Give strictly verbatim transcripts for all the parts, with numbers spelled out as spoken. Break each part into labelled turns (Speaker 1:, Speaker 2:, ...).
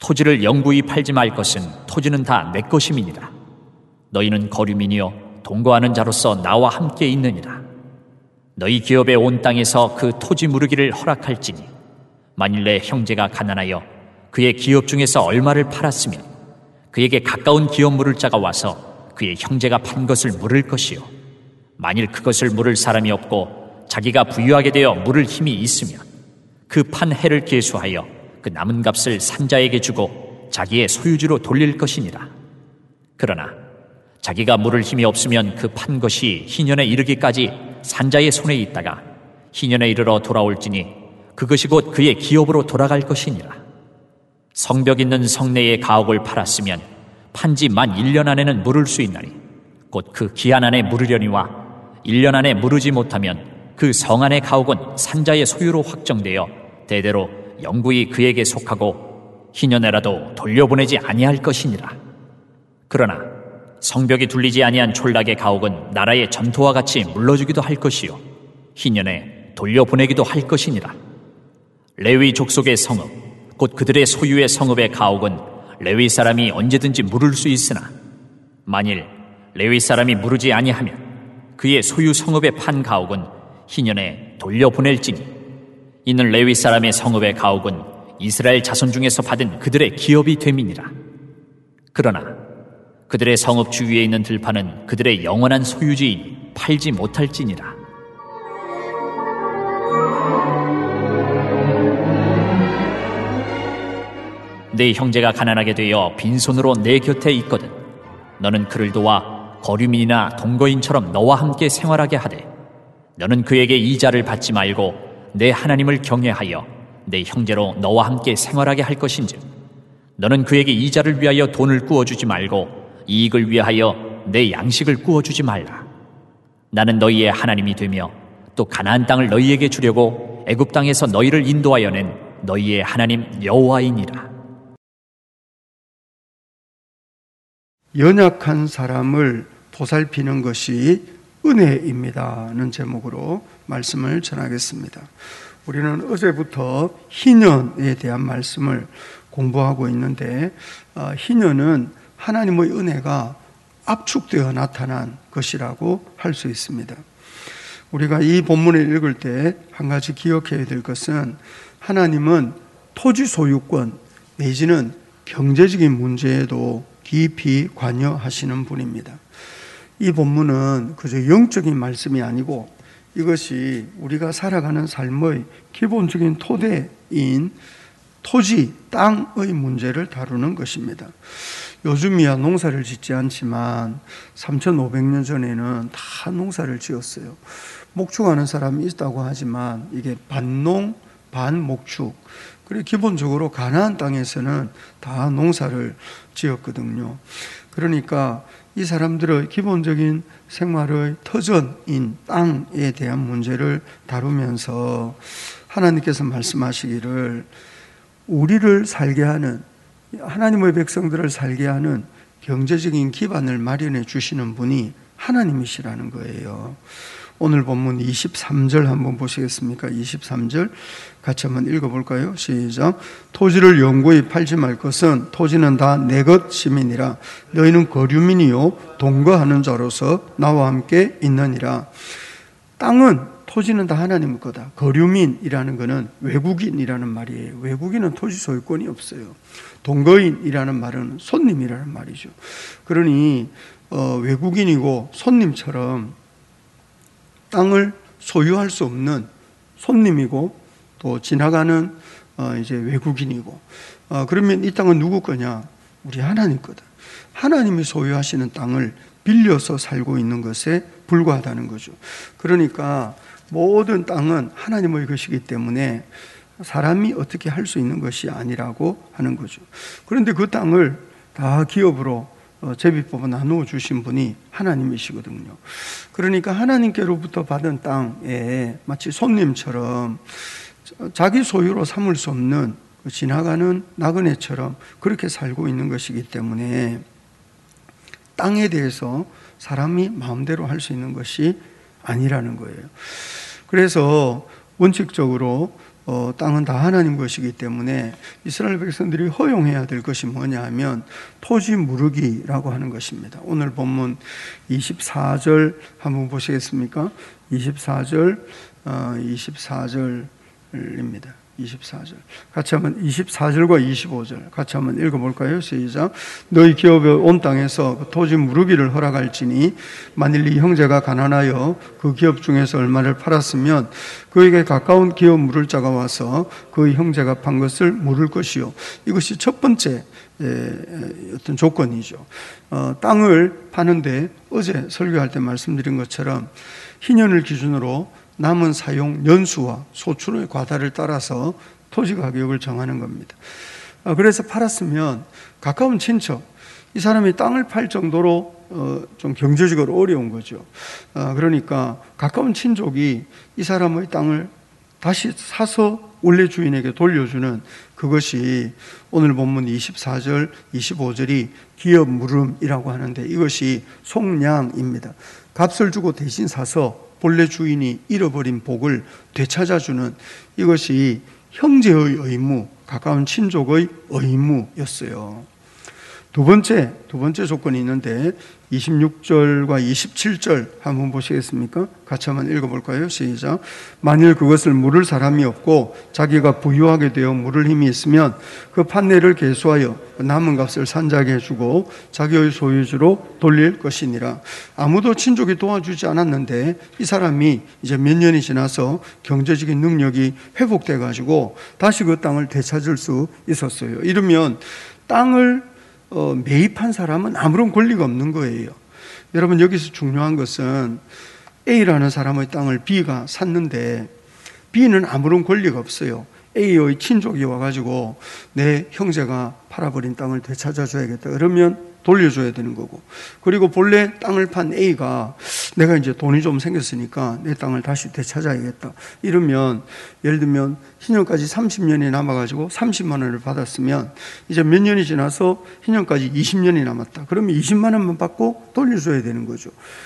Speaker 1: 토지를 영구히 팔지 말 것은 토지는 다 내 것임이니라. 너희는 거류민이요 동거하는 자로서 나와 함께 있느니라. 너희 기업의 온 땅에서 그 토지 무르기를 허락할지니 만일 내 형제가 가난하여 그의 기업 중에서 얼마를 팔았으면 그에게 가까운 기업 물을 자가 와서 그의 형제가 판 것을 물을 것이요 만일 그것을 물을 사람이 없고 자기가 부유하게 되어 물을 힘이 있으면 그 판 해를 계수하여 그 남은 값을 산자에게 주고 자기의 소유주로 돌릴 것이니라. 그러나 자기가 물을 힘이 없으면 그 판 것이 희년에 이르기까지 산자의 손에 있다가 희년에 이르러 돌아올지니 그것이 곧 그의 기업으로 돌아갈 것이니라. 성벽 있는 성내의 가옥을 팔았으면 판지 만 일 년 안에는 물을 수 있나니 곧 그 기한 안에 물으려니와 일 년 안에 물으지 못하면 그 성 안의 가옥은 산자의 소유로 확정되어 대대로 영구히 그에게 속하고 희년에라도 돌려보내지 아니할 것이니라. 그러나 성벽이 둘리지 아니한 촌락의 가옥은 나라의 전토와 같이 물러주기도 할 것이요 희년에 돌려보내기도 할 것이니라. 레위 족속의 성읍 곧 그들의 소유의 성읍의 가옥은 레위 사람이 언제든지 물을 수 있으나 만일 레위 사람이 물으지 아니하면 그의 소유 성읍의 판 가옥은 희년에 돌려보낼지니 이는 레위 사람의 성읍의 가옥은 이스라엘 자손 중에서 받은 그들의 기업이 됨이니라. 그러나 그들의 성읍 주위에 있는 들판은 그들의 영원한 소유지이니 팔지 못할지니라. 내 형제가 가난하게 되어 빈손으로 내 곁에 있거든 너는 그를 도와 거류민이나 동거인처럼 너와 함께 생활하게 하되 너는 그에게 이자를 받지 말고 내 하나님을 경외하여 내 형제로 너와 함께 생활하게 할 것인즉 너는 그에게 이자를 위하여 돈을 구워주지 말고 이익을 위하여 내 양식을 구워주지 말라. 나는 너희의 하나님이 되며 또 가나안 땅을 너희에게 주려고 애굽 땅에서 너희를 인도하여 낸 너희의 하나님 여호와이니라.
Speaker 2: 연약한 사람을 보살피는 것이 은혜입니다는 제목으로 말씀을 전하겠습니다. 우리는 어제부터 희년에 대한 말씀을 공부하고 있는데 어, 희년은 하나님의 은혜가 압축되어 나타난 것이라고 할 수 있습니다. 우리가 이 본문을 읽을 때 한 가지 기억해야 될 것은 하나님은 토지 소유권 내지는 경제적인 문제에도 깊이 관여하시는 분입니다. 이 본문은 그저 영적인 말씀이 아니고 이것이 우리가 살아가는 삶의 기본적인 토대인 토지, 땅의 문제를 다루는 것입니다. 요즘이야 농사를 짓지 않지만 삼천오백 년 전에는 다 농사를 지었어요. 목축하는 사람이 있다고 하지만 이게 반농, 반목축. 그리고 기본적으로 가나안 땅에서는 다 농사를 지었거든요. 그러니까 이 사람들의 기본적인 생활의 터전인 땅에 대한 문제를 다루면서 하나님께서 말씀하시기를 우리를 살게 하는, 하나님의 백성들을 살게 하는 경제적인 기반을 마련해 주시는 분이 하나님이시라는 거예요. 오늘 본문 이십삼 절 한번 보시겠습니까? 이십삼 절 같이 한번 읽어볼까요? 시작. 토지를 영구히 팔지 말 것은 토지는 다 내 것임이니라. 너희는 거류민이요 동거하는 자로서 나와 함께 있느니라. 땅은, 토지는 다 하나님 거다. 거류민이라는 것은 외국인이라는 말이에요. 외국인은 토지 소유권이 없어요. 동거인이라는 말은 손님이라는 말이죠. 그러니 어, 외국인이고 손님처럼 땅을 소유할 수 없는 손님이고 또 지나가는 어 이제 외국인이고 어 그러면 이 땅은 누구 거냐? 우리 하나님 거다. 하나님이 소유하시는 땅을 빌려서 살고 있는 것에 불과하다는 거죠. 그러니까 모든 땅은 하나님의 것이기 때문에 사람이 어떻게 할 수 있는 것이 아니라고 하는 거죠. 그런데 그 땅을 다 기업으로 제비뽑아 나누어 주신 분이 하나님이시거든요. 그러니까 하나님께로부터 받은 땅에 마치 손님처럼 자기 소유로 삼을 수 없는 지나가는 나그네처럼 그렇게 살고 있는 것이기 때문에 땅에 대해서 사람이 마음대로 할 수 있는 것이 아니라는 거예요. 그래서 원칙적으로 어, 땅은 다 하나님 것이기 때문에 이스라엘 백성들이 허용해야 될 것이 뭐냐 하면 토지 무르기라고 하는 것입니다. 오늘 본문 이십사 절 한번 보시겠습니까? 이십사 절, 어, 이십사 절입니다. 이십사 절. 같이 한번 이십사 절과 이십오 절 같이 한번 읽어볼까요? 시작. 너희 기업의 온 땅에서 그 토지 무르기를 허락할지니 만일 네 형제가 가난하여 그 기업 중에서 얼마를 팔았으면 그에게 가까운 기업 물을 자가 와서 그 형제가 판 것을 물을 것이요. 이것이 첫 번째 어떤 조건이죠. 어, 땅을 파는데 어제 설교할 때 말씀드린 것처럼 희년을 기준으로 남은 사용 연수와 소출의 과다를 따라서 토지 가격을 정하는 겁니다. 그래서 팔았으면 가까운 친척, 이 사람이 땅을 팔 정도로 좀 경제적으로 어려운 거죠. 그러니까 가까운 친족이 이 사람의 땅을 다시 사서 원래 주인에게 돌려주는 그것이 오늘 본문 이십사 절, 이십오 절이 기업 물음이라고 하는데 이것이 속량입니다. 값을 주고 대신 사서 본래 주인이 잃어버린 복을 되찾아주는 이것이 형제의 의무, 가까운 친족의 의무였어요. 두 번째, 두 번째 조건이 있는데 이십육 절과 이십칠 절 한번 보시겠습니까? 같이 한번 읽어볼까요? 시작. 만일 그것을 물을 사람이 없고 자기가 부유하게 되어 물을 힘이 있으면 그 판례를 계수하여 남은 값을 산자에게 주고 자기의 소유주로 돌릴 것이니라. 아무도 친족이 도와주지 않았는데 이 사람이 이제 몇 년이 지나서 경제적인 능력이 회복돼 가지고 다시 그 땅을 되찾을 수 있었어요. 이러면 땅을 어, 매입한 사람은 아무런 권리가 없는 거예요. 여러분, 여기서 중요한 것은 A라는 사람의 땅을 B가 샀는데 B는 아무런 권리가 없어요. A의 친족이 와가지고 내 형제가 팔아버린 땅을 되찾아줘야겠다. 그러면 돌려줘야 되는 거고, 그리고 본래 땅을 판 A가 내가 이제 돈이 좀 생겼으니까 내 땅을 다시 되찾아야겠다. 이러면 예를 들면 희년까지 삼십 년이 남아가지고 삼십만 원을 받았으면 이제 몇 년이 지나서 희년까지 이십 년이 남았다. 그러면 이십만 원만 받고 돌려줘야 되는 거죠.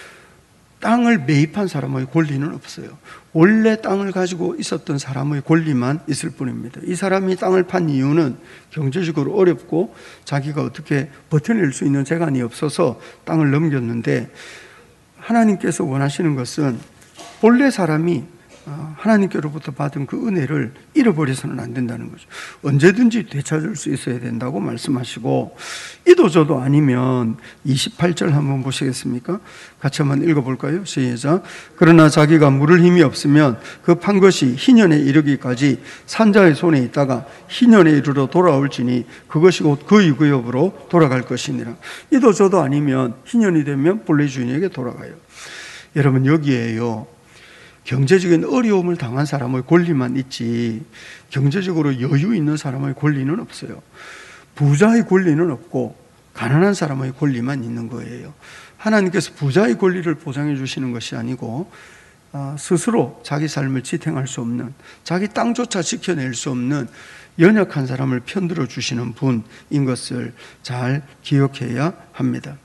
Speaker 2: 땅을 매입한 사람의 권리는 없어요. 원래 땅을 가지고 있었던 사람의 권리만 있을 뿐입니다. 이 사람이 땅을 판 이유는 경제적으로 어렵고 자기가 어떻게 버텨낼 수 있는 재간이 없어서 땅을 넘겼는데, 하나님께서 원하시는 것은 본래 사람이 하나님께로부터 받은 그 은혜를 잃어버려서는 안 된다는 거죠. 언제든지 되찾을 수 있어야 된다고 말씀하시고, 이도저도 아니면 이십팔 절 한번 보시겠습니까? 같이 한번 읽어볼까요? 시작. 그러나 자기가 물을 힘이 없으면 그 판 것이 희년에 이르기까지 산자의 손에 있다가 희년에 이르러 돌아올지니 그것이 곧 그의 구역으로 돌아갈 것이니라. 이도저도 아니면 희년이 되면 본래 주인에게 돌아가요. 여러분, 여기에요, 경제적인 어려움을 당한 사람의 권리만 있지 경제적으로 여유 있는 사람의 권리는 없어요. 부자의 권리는 없고 가난한 사람의 권리만 있는 거예요. 하나님께서 부자의 권리를 보장해 주시는 것이 아니고 스스로 자기 삶을 지탱할 수 없는, 자기 땅조차 지켜낼 수 없는 연약한 사람을 편들어 주시는 분인 것을 잘 기억해야 합니다.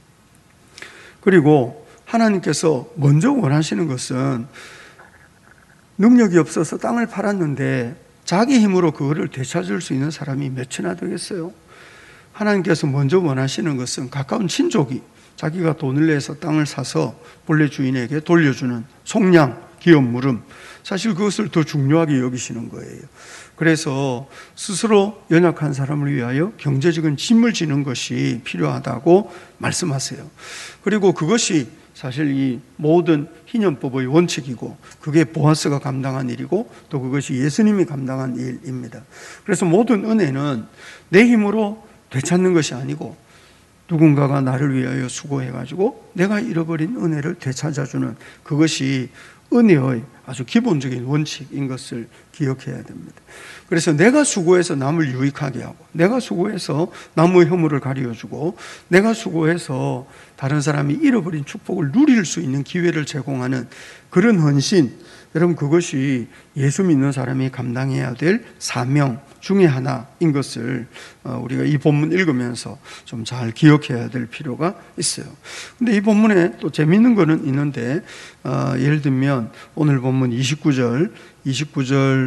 Speaker 2: 그리고 하나님께서 먼저 원하시는 것은 능력이 없어서 땅을 팔았는데 자기 힘으로 그거를 되찾을 수 있는 사람이 몇이나 되겠어요? 하나님께서 먼저 원하시는 것은 가까운 친족이 자기가 돈을 내서 땅을 사서 본래 주인에게 돌려주는 속량, 기업 물음, 사실 그것을 더 중요하게 여기시는 거예요. 그래서 스스로 연약한 사람을 위하여 경제적인 짐을 지는 것이 필요하다고 말씀하세요. 그리고 그것이 사실 이 모든 희년법의 원칙이고 그게 보아스가 감당한 일이고 또 그것이 예수님이 감당한 일입니다. 그래서 모든 은혜는 내 힘으로 되찾는 것이 아니고 누군가가 나를 위하여 수고해가지고 내가 잃어버린 은혜를 되찾아주는 그것이 은혜의 아주 기본적인 원칙인 것을 기억해야 됩니다. 그래서 내가 수고해서 남을 유익하게 하고, 내가 수고해서 남의 허물을 가려주고, 내가 수고해서 다른 사람이 잃어버린 축복을 누릴 수 있는 기회를 제공하는 그런 헌신, 여러분, 그것이 예수 믿는 사람이 감당해야 될 사명 중에 하나인 것을 우리가 이 본문 읽으면서 좀 잘 기억해야 될 필요가 있어요. 근데 이 본문에 또 재미있는 거는 있는데, 어, 예를 들면 오늘 본문 이십구 절, 이십구 절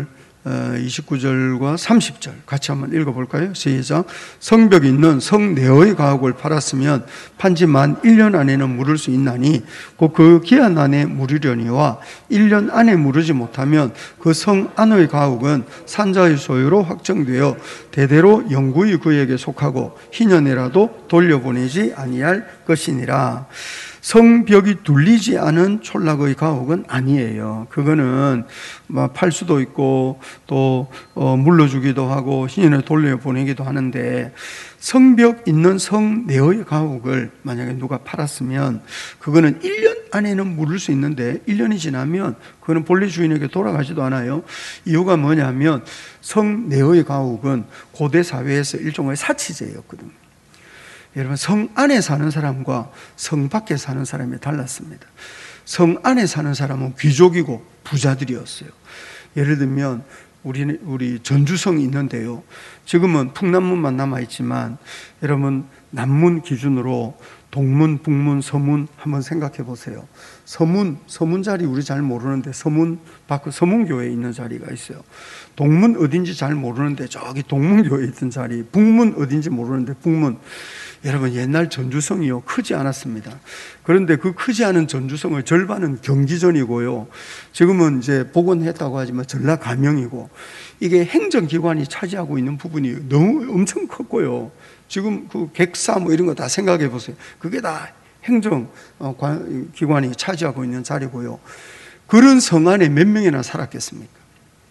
Speaker 2: 이십구 절과 삼십 절 같이 한번 읽어볼까요? 시작. 성벽 있는 성 내의 가옥을 팔았으면 판지 만 일 년 안에는 물을 수 있나니 곧 그 기한 안에 물으려니와 일 년 안에 물으지 못하면 그 성 안의 가옥은 산자의 소유로 확정되어 대대로 영구히 그에게 속하고 희년에라도 돌려보내지 아니할 것이니라. 성벽이 둘리지 않은 촌락의 가옥은 아니에요. 그거는 팔 수도 있고 또 물러주기도 하고 희년에 돌려보내기도 하는데, 성벽 있는 성 내의 가옥을 만약에 누가 팔았으면 그거는 일 년 안에는 물을 수 있는데 일 년이 지나면 그거는 본래 주인에게 돌아가지도 않아요. 이유가 뭐냐면 성 내의 가옥은 고대 사회에서 일종의 사치제였거든요. 여러분, 성 안에 사는 사람과 성 밖에 사는 사람이 달랐습니다. 성 안에 사는 사람은 귀족이고 부자들이었어요. 예를 들면 우리, 우리 전주성이 있는데요, 지금은 풍남문만 남아있지만 여러분, 남문 기준으로 동문, 북문, 서문 한번 생각해 보세요. 서문, 서문 자리 우리 잘 모르는데 서문 밖 서문교회에 있는 자리가 있어요. 동문 어딘지 잘 모르는데 저기 동문교회에 있던 자리, 북문 어딘지 모르는데 북문. 여러분, 옛날 전주성이요 크지 않았습니다. 그런데 그 크지 않은 전주성의 절반은 경기전이고요, 지금은 이제 복원했다고 하지만 전라 가명이고, 이게 행정기관이 차지하고 있는 부분이 너무 엄청 컸고요. 지금 그 객사 뭐 이런 거 다 생각해 보세요. 그게 다 행정기관이 차지하고 있는 자리고요. 그런 성 안에 몇 명이나 살았겠습니까?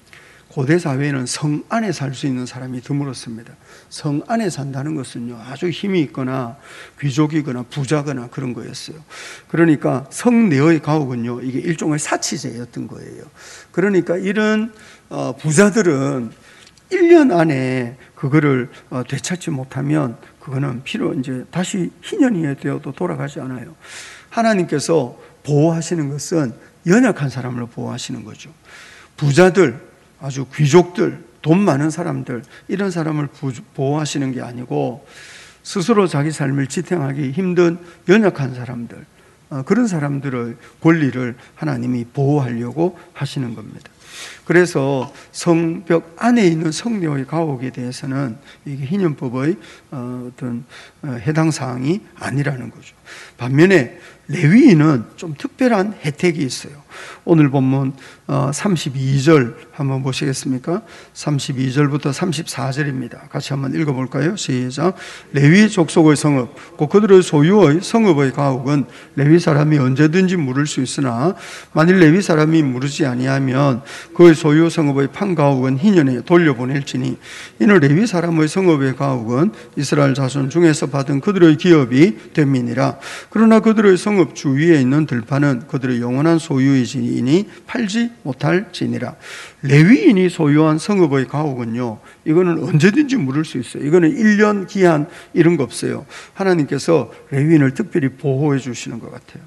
Speaker 2: 고대 사회에는 성 안에 살 수 있는 사람이 드물었습니다. 성 안에 산다는 것은요, 아주 힘이 있거나 귀족이거나 부자거나 그런 거였어요. 그러니까 성 내의 가옥은요, 이게 일종의 사치제였던 거예요. 그러니까 이런 부자들은 일 년 안에 그거를 되찾지 못하면 그거는 필요 이제 다시 희년이 되어도 돌아가지 않아요. 하나님께서 보호하시는 것은 연약한 사람을 보호하시는 거죠. 부자들, 아주 귀족들, 돈 많은 사람들, 이런 사람을 보호하시는 게 아니고 스스로 자기 삶을 지탱하기 힘든 연약한 사람들, 그런 사람들의 권리를 하나님이 보호하려고 하시는 겁니다. 그래서 성벽 안에 있는 성내의 가옥에 대해서는 이게 희년법의 어떤 해당 사항이 아니라는 거죠. 반면에 레위인은 좀 특별한 혜택이 있어요. 오늘 본문 삼십이 절 한번 보시겠습니까? 삼십이 절부터 삼십사 절입니다. 같이 한번 읽어볼까요? 시작. 레위 족속의 성읍, 곧 그들의 소유의 성읍의 가옥은 레위 사람이 언제든지 물을 수 있으나 만일 레위 사람이 물으지 아니하면 그의 소유 성읍의 판 가옥은 희년에 돌려보낼지니, 이는 레위 사람의 성읍의 가옥은 이스라엘 자손 중에서 받은 그들의 기업이 됨이니라. 그러나 그들의 성읍 주위에 있는 들판은 그들의 영원한 소유이니 팔지 못할지니라. 레위인이 소유한 성읍의 가옥은요, 이거는 언제든지 물을 수 있어요. 이거는 일 년 기한 이런 거 없어요. 하나님께서 레위인을 특별히 보호해 주시는 것 같아요.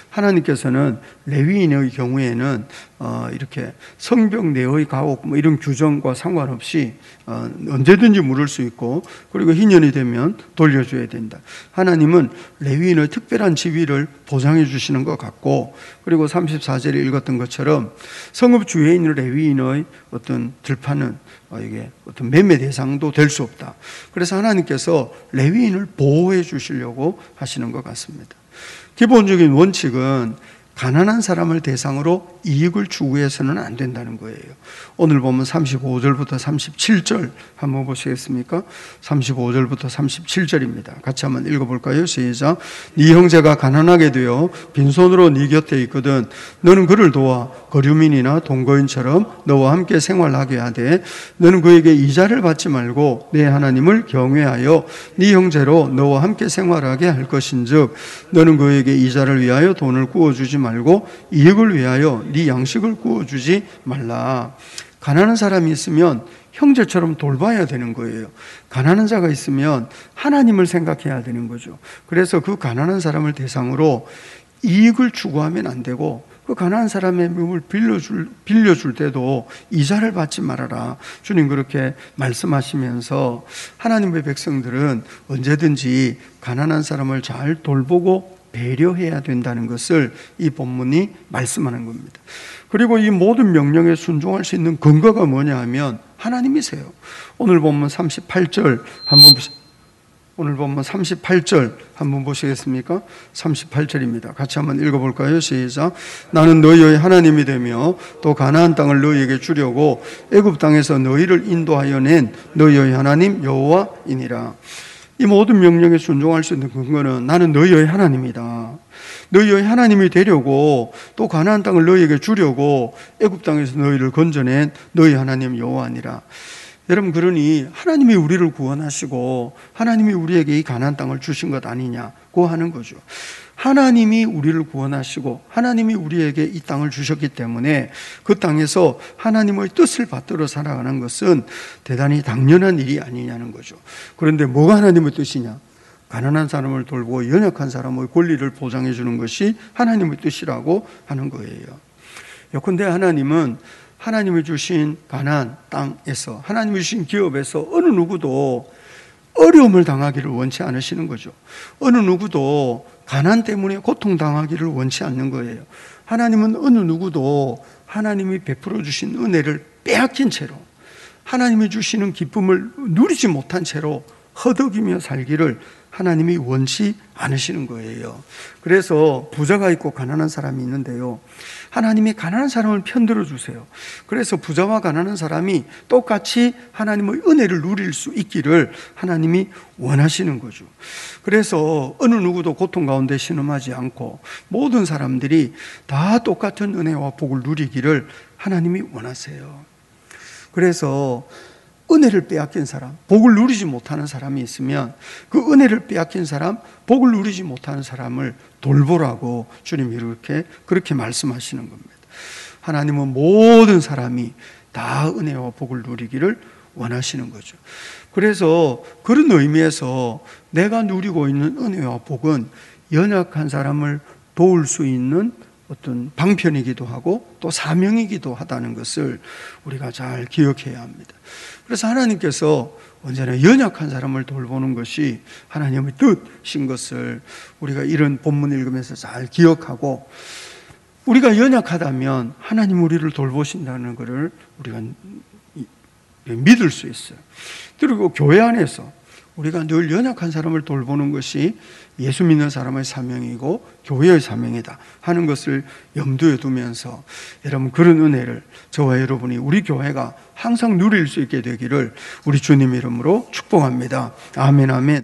Speaker 2: 하나님께서는 레위인의 경우에는 어, 이렇게 성벽 내의 가옥 뭐 이런 규정과 상관없이 어, 언제든지 물을 수 있고, 그리고 희년이 되면 돌려줘야 된다. 하나님은 레위인의 특별한 지위를 보장해 주시는 것 같고, 그리고 삼십사 절에 읽었던 것처럼 성읍 주위에 있는 레위인의 어떤 들판은 어, 이게 어떤 매매 대상도 될 수 없다. 그래서 하나님께서 레위인을 보호해 주시려고 하시는 것 같습니다. 기본적인 원칙은 가난한 사람을 대상으로 이익을 추구해서는 안 된다는 거예요. 오늘 보면 삼십오 절부터 삼십칠 절 한번 보시겠습니까? 삼십오 절부터 삼십칠 절입니다. 같이 한번 읽어볼까요? 시작. 네 형제가 가난하게 되어 빈손으로 네 곁에 있거든 너는 그를 도와 거류민이나 동거인처럼 너와 함께 생활하게 하되, 너는 그에게 이자를 받지 말고 내 하나님을 경외하여 네 형제로 너와 함께 생활하게 할 것인즉, 너는 그에게 이자를 위하여 돈을 구워주지 말고 이익을 위하여 네 양식을 구워주지 말라. 가난한 사람이 있으면 형제처럼 돌봐야 되는 거예요. 가난한 자가 있으면 하나님을 생각해야 되는 거죠. 그래서 그 가난한 사람을 대상으로 이익을 추구하면 안 되고, 그 가난한 사람의 몸을 빌려줄, 빌려줄 때도 이자를 받지 말아라. 주님 그렇게 말씀하시면서 하나님의 백성들은 언제든지 가난한 사람을 잘 돌보고 배려해야 된다는 것을 이 본문이 말씀하는 겁니다. 그리고 이 모든 명령에 순종할 수 있는 근거가 뭐냐 하면 하나님이세요. 오늘 본문 삼십팔 절 한번 보세요. 오늘 본문 삼십팔 절 한번 보시겠습니까? 삼십팔 절입니다. 같이 한번 읽어볼까요? 시작. 나는 너희의 하나님이 되며 또 가나안 땅을 너희에게 주려고 애굽 땅에서 너희를 인도하여 낸 너희의 하나님 여호와이니라. 이 모든 명령에 순종할 수 있는 근거는 나는 너희의 하나님이다. 너희의 하나님이 되려고 또 가나안 땅을 너희에게 주려고 애굽 땅에서 너희를 건져낸 너희 하나님 여호와니라. 여러분, 그러니 하나님이 우리를 구원하시고 하나님이 우리에게 이 가나안 땅을 주신 것 아니냐고 하는 거죠. 하나님이 우리를 구원하시고 하나님이 우리에게 이 땅을 주셨기 때문에 그 땅에서 하나님의 뜻을 받들어 살아가는 것은 대단히 당연한 일이 아니냐는 거죠. 그런데 뭐가 하나님의 뜻이냐? 가난한 사람을 돌보고 연약한 사람의 권리를 보장해 주는 것이 하나님의 뜻이라고 하는 거예요. 예컨대 하나님은 하나님이 주신 가나안 땅에서, 하나님이 주신 기업에서 어느 누구도 어려움을 당하기를 원치 않으시는 거죠. 어느 누구도 가난 때문에 고통당하기를 원치 않는 거예요. 하나님은 어느 누구도 하나님이 베풀어 주신 은혜를 빼앗긴 채로, 하나님이 주시는 기쁨을 누리지 못한 채로 허덕이며 살기를 하나님이 원치 않으시는 거예요. 그래서 부자가 있고 가난한 사람이 있는데요, 하나님이 가난한 사람을 편들어 주세요. 그래서 부자와 가난한 사람이 똑같이 하나님의 은혜를 누릴 수 있기를 하나님이 원하시는 거죠. 그래서 어느 누구도 고통 가운데 신음하지 않고 모든 사람들이 다 똑같은 은혜와 복을 누리기를 하나님이 원하세요. 그래서 은혜를 빼앗긴 사람, 복을 누리지 못하는 사람이 있으면 그 은혜를 빼앗긴 사람, 복을 누리지 못하는 사람을 돌보라고 주님이 이렇게 그렇게 말씀하시는 겁니다. 하나님은 모든 사람이 다 은혜와 복을 누리기를 원하시는 거죠. 그래서 그런 의미에서 내가 누리고 있는 은혜와 복은 연약한 사람을 도울 수 있는 어떤 방편이기도 하고 또 사명이기도 하다는 것을 우리가 잘 기억해야 합니다. 그래서 하나님께서 언제나 연약한 사람을 돌보는 것이 하나님의 뜻인 것을 우리가 이런 본문 읽으면서 잘 기억하고, 우리가 연약하다면 하나님 우리를 돌보신다는 것을 우리가 믿을 수 있어요. 그리고 교회 안에서 우리가 늘 연약한 사람을 돌보는 것이 예수 믿는 사람의 사명이고 교회의 사명이다 하는 것을 염두에 두면서 여러분, 그런 은혜를 저와 여러분이 우리 교회가 항상 누릴 수 있게 되기를 우리 주님 이름으로 축복합니다. 아멘, 아멘.